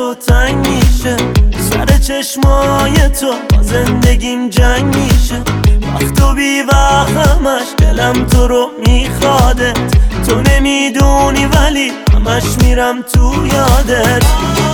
تو تنگ میشه، سر چشمای تو با زندگیم جنگ میشه. وقت و بی وقتمش دلم تو رو میخوادت، تو نمیدونی ولی همش میرم تو یادت.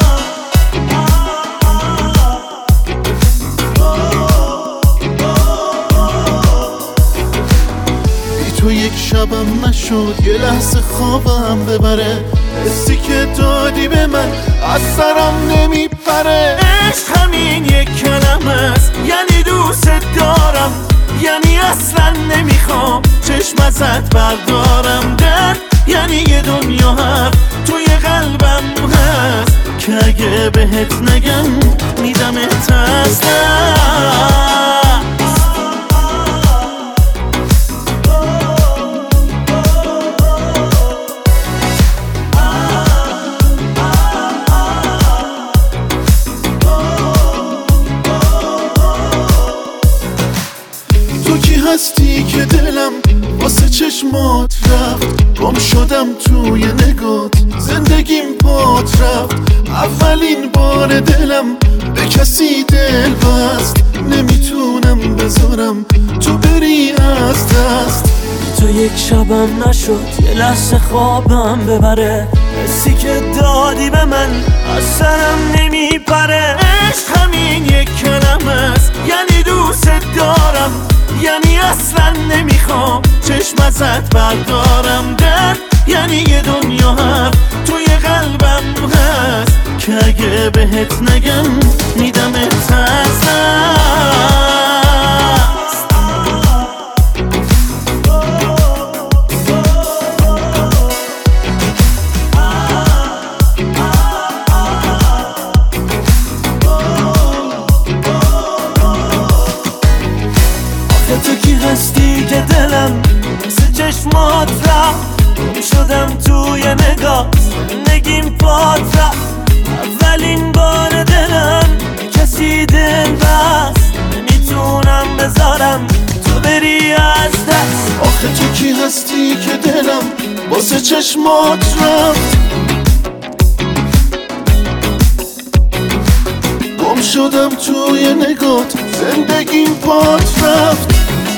تو یک شبم نشد یه لحظه خوابم ببره، حسی که دادی به من از سرم نمیپره. عشق همین یک کلمه است، یعنی دوست دارم، یعنی اصلا نمیخوام چشم ازت بردارم. درد یعنی یه دنیا حرف توی قلبم هست که اگه بهت نگم میدمت از دست. تو کی هستی که دلم واسه چشمات رفت، گم شدم توی نگات زندگیم پات رفت. اولین بار دلم به کسی دل بست، نمیتونم بذارم تو بری از دست. تو یک شبم نشد یه لحظه خوابم ببره، حسی که دادی به من از سرم نمیپره. عشق همین یک کلمه است، یعنی دوست دارم، یعنی اصلا نمیخوام چشم ازت بردارم. درد یعنی یه دنیا حرف توی قلبم هست که اگه بهت نگم میدمت از دست. تو کی هستی که دلم مثل چشمات رفت، گم شدم توی نگاه زندگیم پات رفت. اولین بار دلم کسی دل بست، نمیتونم بذارم تو بری از دست. آخه تو کی هستی که دلم واسه چشمات رفت، گم شدم توی نگات زندگیم پات رفت.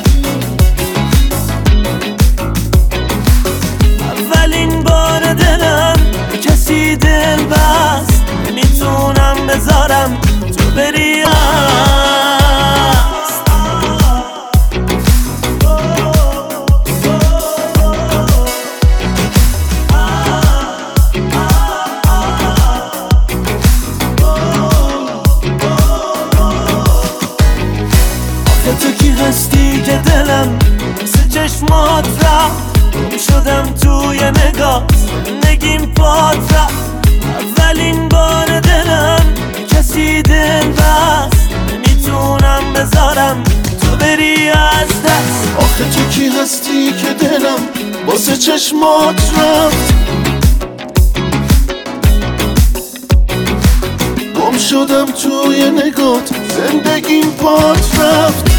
اولین بار دلم کسی دل بست، نمیتونم بذارم تو بری از. آخه تو کی هستی که دلم مثل چشمات رفت، گم شدم توی نگاه زندگیم پات رفت. اولین بار دلم کسی دل بست، نمیتونم بذارم تو بری از دست. آخه تو کی هستی که دلم واسه چشمات رفت، گم شدم توی نگات زندگیم پات رفت.